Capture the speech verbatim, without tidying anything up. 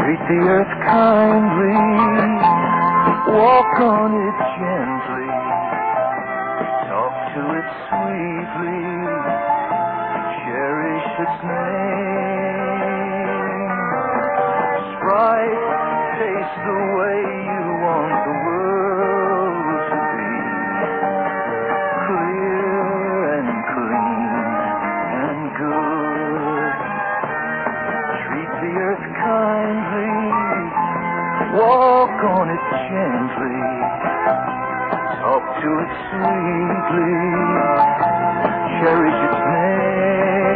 Treat the earth kindly, walk on it gently, talk to it sweetly, cherish its name. Sprite, taste the way you want the world to be, clear and clean and good. Treat the earth kindly, walk on it gently, talk to it sweetly, cherish its name.